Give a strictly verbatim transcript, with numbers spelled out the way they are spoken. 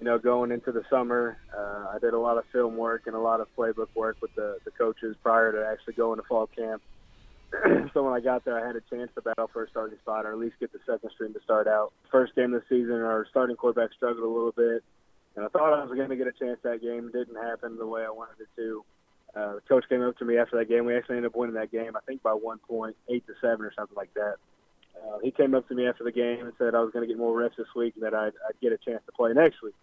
you know, going into the summer. Uh, I did a lot of film work and a lot of playbook work with the, the coaches prior to actually going to fall camp. So when I got there, I had a chance to battle for a starting spot or at least get the second string to start out. First game of the season, our starting quarterback struggled a little bit, and I thought I was going to get a chance that game. It didn't happen the way I wanted it to. Uh, the coach came up to me after that game. We actually ended up winning that game, I think by one point, eight to seven or something like that. Uh, he came up to me after the game and said I was going to get more reps this week and that I'd, I'd get a chance to play next week.